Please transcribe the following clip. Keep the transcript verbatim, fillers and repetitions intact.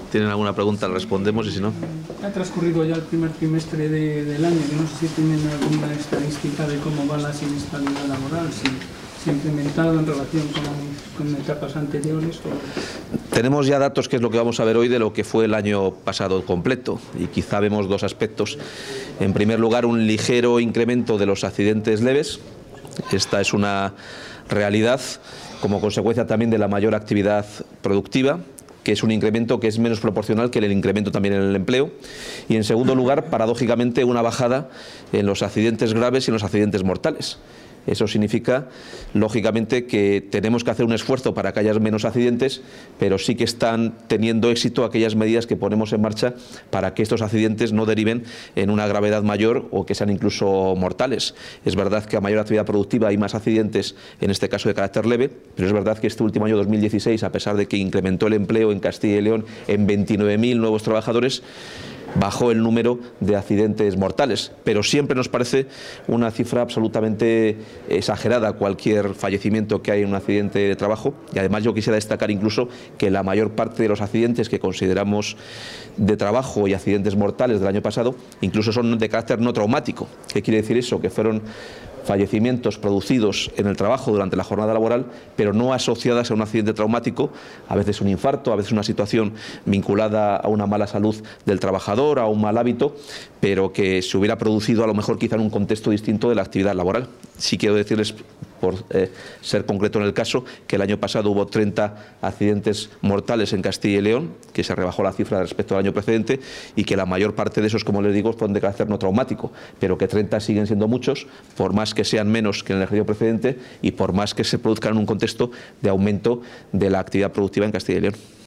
tienen alguna pregunta, respondemos, y si no... Ha transcurrido ya el primer trimestre de, del año. Yo no sé si tienen alguna estadística de cómo va la siniestralidad laboral, si se ha incrementado en relación con, con etapas anteriores. O... Tenemos ya datos, que es lo que vamos a ver hoy, de lo que fue el año pasado completo, y quizá vemos dos aspectos. En primer lugar, un ligero incremento de los accidentes leves. Esta es una realidad como consecuencia también de la mayor actividad productiva, que es un incremento que es menos proporcional que el incremento también en el empleo. Y en segundo lugar, paradójicamente, una bajada en los accidentes graves y en los accidentes mortales. Eso significa, lógicamente, que tenemos que hacer un esfuerzo para que haya menos accidentes, pero sí que están teniendo éxito aquellas medidas que ponemos en marcha para que estos accidentes no deriven en una gravedad mayor o que sean incluso mortales. Es verdad que a mayor actividad productiva hay más accidentes, en este caso de carácter leve, pero es verdad que este último año dos mil dieciséis, a pesar de que incrementó el empleo en Castilla y León en veintinueve mil nuevos trabajadores, bajó el número de accidentes mortales, pero siempre nos parece una cifra absolutamente exagerada cualquier fallecimiento que hay en un accidente de trabajo. Y además yo quisiera destacar incluso que la mayor parte de los accidentes que consideramos de trabajo y accidentes mortales del año pasado incluso son de carácter no traumático. ¿Qué quiere decir eso? Que fueron fallecimientos producidos en el trabajo durante la jornada laboral, pero no asociadas a un accidente traumático, a veces un infarto, a veces una situación vinculada a una mala salud del trabajador, a un mal hábito, pero que se hubiera producido a lo mejor quizá en un contexto distinto de la actividad laboral. Sí quiero decirles, por eh, ser concreto en el caso, que el año pasado hubo treinta accidentes mortales en Castilla y León, que se rebajó la cifra respecto al año precedente, y que la mayor parte de esos, como les digo, fueron de carácter no traumático, pero que treinta siguen siendo muchos, por más que sean menos que en el ejercicio precedente y por más que se produzcan en un contexto de aumento de la actividad productiva en Castilla y León.